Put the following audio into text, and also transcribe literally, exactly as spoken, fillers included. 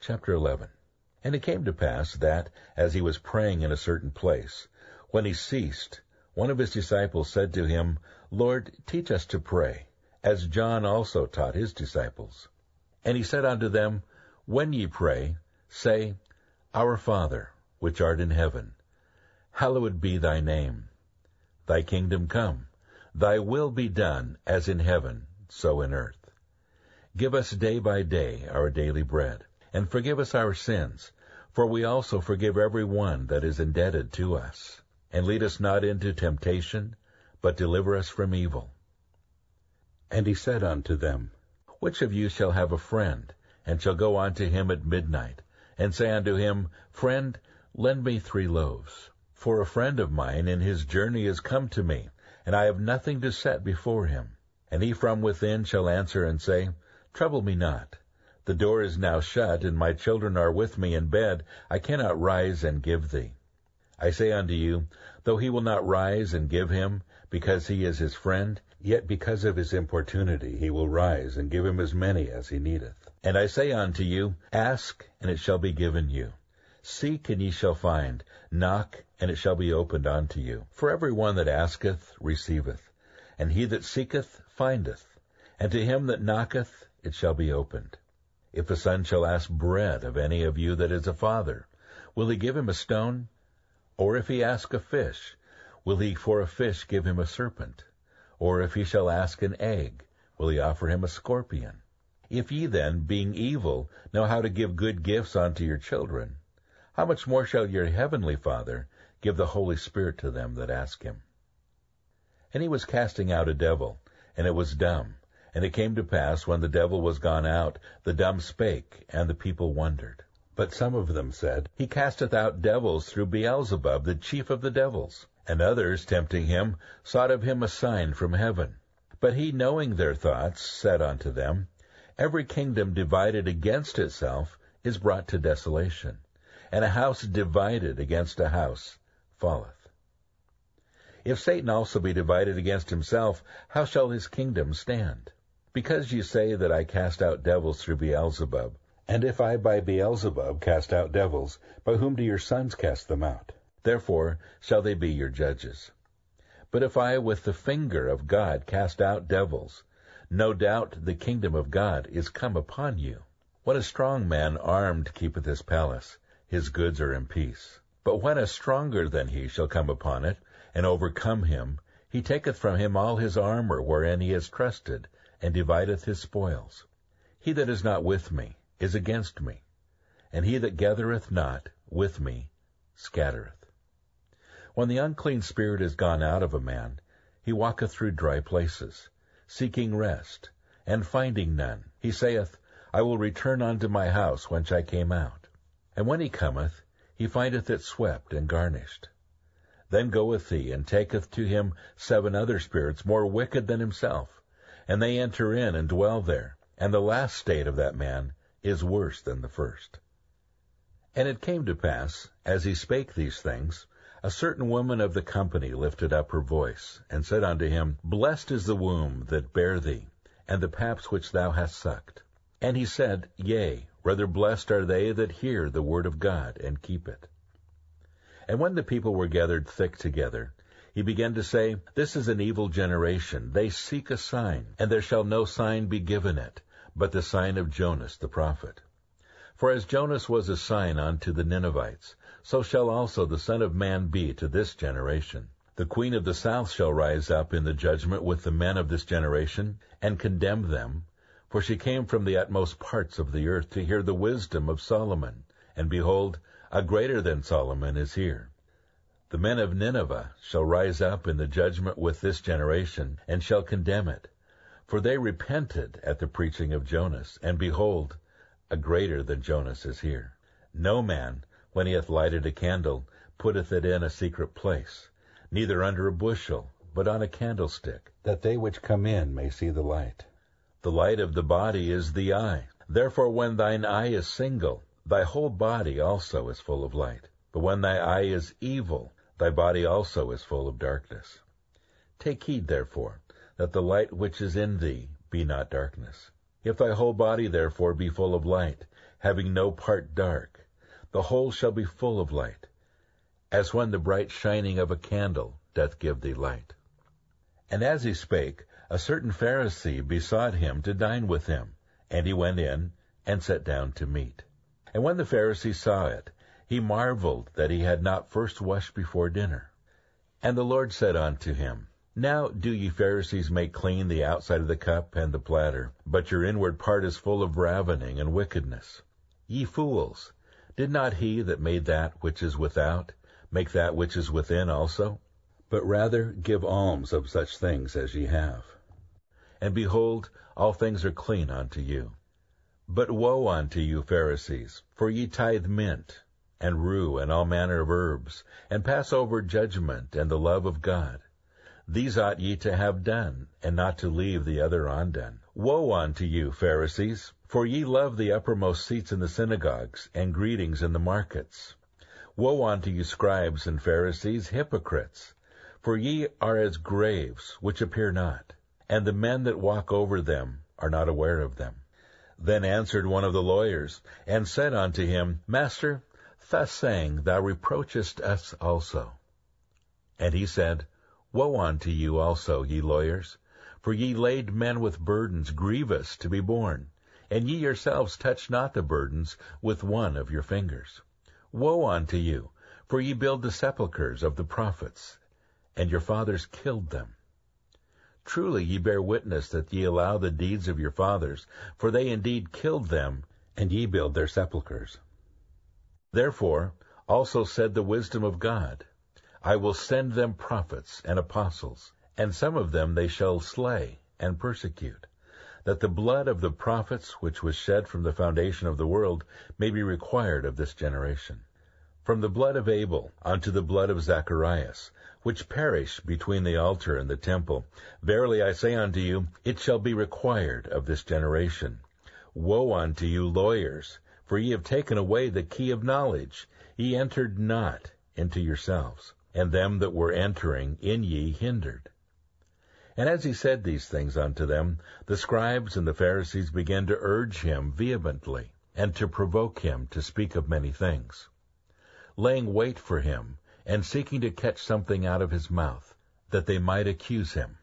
Chapter eleven. And it came to pass that, as he was praying in a certain place, when he ceased, one of his disciples said to him, Lord, teach us to pray, as John also taught his disciples. And he said unto them, When ye pray, say, Our Father, which art in heaven, hallowed be thy name. Thy kingdom come, thy will be done, as in heaven, so in earth. Give us day by day our daily bread, and forgive us our sins, for we also forgive every one that is indebted to us. And lead us not into temptation, but deliver us from evil. And he said unto them, Which of you shall have a friend, and shall go unto him at midnight, and say unto him, Friend, lend me three loaves? For a friend of mine in his journey is come to me, and I have nothing to set before him. And he from within shall answer and say, Trouble me not. The door is now shut, and my children are with me in bed. I cannot rise and give thee. I say unto you, though he will not rise and give him, because he is his friend, yet because of his importunity he will rise and give him as many as he needeth. And I say unto you, Ask, and it shall be given you. Seek, and ye shall find. Knock, and it shall be opened unto you. For every one that asketh receiveth, and he that seeketh findeth, and to him that knocketh it shall be opened. If a son shall ask bread of any of you that is a father, will he give him a stone? Or if he ask a fish, will he for a fish give him a serpent? Or if he shall ask an egg, will he offer him a scorpion? If ye then, being evil, know how to give good gifts unto your children, how much more shall your heavenly Father give the Holy Spirit to them that ask him? And he was casting out a devil, and it was dumb. And it came to pass, when the devil was gone out, the dumb spake, and the people wondered. But some of them said, He casteth out devils through Beelzebub, the chief of the devils. And others, tempting him, sought of him a sign from heaven. But he, knowing their thoughts, said unto them, Every kingdom divided against itself is brought to desolation, and a house divided against a house falleth. If Satan also be divided against himself, how shall his kingdom stand? Because ye say that I cast out devils through Beelzebub, and if I by Beelzebub cast out devils, by whom do your sons cast them out? Therefore shall they be your judges. But if I with the finger of God cast out devils, no doubt the kingdom of God is come upon you. When a strong man armed keepeth his palace, his goods are in peace. But when a stronger than he shall come upon it, and overcome him, he taketh from him all his armor wherein he is trusted, and divideth his spoils. He that is not with me is against me, and he that gathereth not with me scattereth. When the unclean spirit is gone out of a man, he walketh through dry places, seeking rest, and finding none. He saith, I will return unto my house whence I came out. And when he cometh, he findeth it swept and garnished. Then goeth he, and taketh to him seven other spirits more wicked than himself, and they enter in and dwell there, and the last state of that man is worse than the first. And it came to pass, as he spake these things, a certain woman of the company lifted up her voice, and said unto him, Blessed is the womb that bare thee, and the paps which thou hast sucked. And he said, Yea, rather blessed are they that hear the word of God, and keep it. And when the people were gathered thick together, he began to say, This is an evil generation. They seek a sign, and there shall no sign be given it, but the sign of Jonas the prophet. For as Jonas was a sign unto the Ninevites, so shall also the Son of Man be to this generation. The queen of the south shall rise up in the judgment with the men of this generation, and condemn them, for she came from the utmost parts of the earth to hear the wisdom of Solomon, and behold, a greater than Solomon is here. The men of Nineveh shall rise up in the judgment with this generation, and shall condemn it. For they repented at the preaching of Jonas, and behold, a greater than Jonas is here. No man, when he hath lighted a candle, putteth it in a secret place, neither under a bushel, but on a candlestick, that they which come in may see the light. The light of the body is the eye. Therefore when thine eye is single, thy whole body also is full of light. But when thy eye is evil, thy body also is full of darkness. Take heed, therefore, that the light which is in thee be not darkness. If thy whole body therefore be full of light, having no part dark. The whole shall be full of light, as when the bright shining of a candle doth give thee light. And as he spake, a certain Pharisee besought him to dine with him. And he went in, and sat down to meat. And when the Pharisee saw it, he marveled that he had not first washed before dinner. And the Lord said unto him, Now do ye Pharisees make clean the outside of the cup and the platter, but your inward part is full of ravening and wickedness. Ye fools, did not he that made that which is without make that which is within also? But rather give alms of such things as ye have. And behold, all things are clean unto you. But woe unto you, Pharisees, for ye tithe mint, and rue, and all manner of herbs, and pass over judgment and the love of God. These ought ye to have done, and not to leave the other undone. Woe unto you, Pharisees, for ye love the uppermost seats in the synagogues, and greetings in the markets. Woe unto you, scribes and Pharisees, hypocrites, for ye are as graves, which appear not, and the men that walk over them are not aware of them. Then answered one of the lawyers, and said unto him, Master, thus saying, thou reproachest us also. And he said, Woe unto you also, ye lawyers, for ye laid men with burdens grievous to be borne, and ye yourselves touch not the burdens with one of your fingers. Woe unto you, for ye build the sepulchres of the prophets, and your fathers killed them. Truly ye bear witness that ye allow the deeds of your fathers, for they indeed killed them, and ye build their sepulchres. Therefore also said the wisdom of God, I will send them prophets and apostles, and some of them they shall slay and persecute, that the blood of the prophets which was shed from the foundation of the world may be required of this generation. From the blood of Abel unto the blood of Zacharias, which perished between the altar and the temple, verily I say unto you, it shall be required of this generation. Woe unto you, lawyers, for ye have taken away the key of knowledge. Ye entered not into yourselves, and them that were entering in ye hindered. And as he said these things unto them, the scribes and the Pharisees began to urge him vehemently, and to provoke him to speak of many things, laying wait for him, and seeking to catch something out of his mouth, that they might accuse him.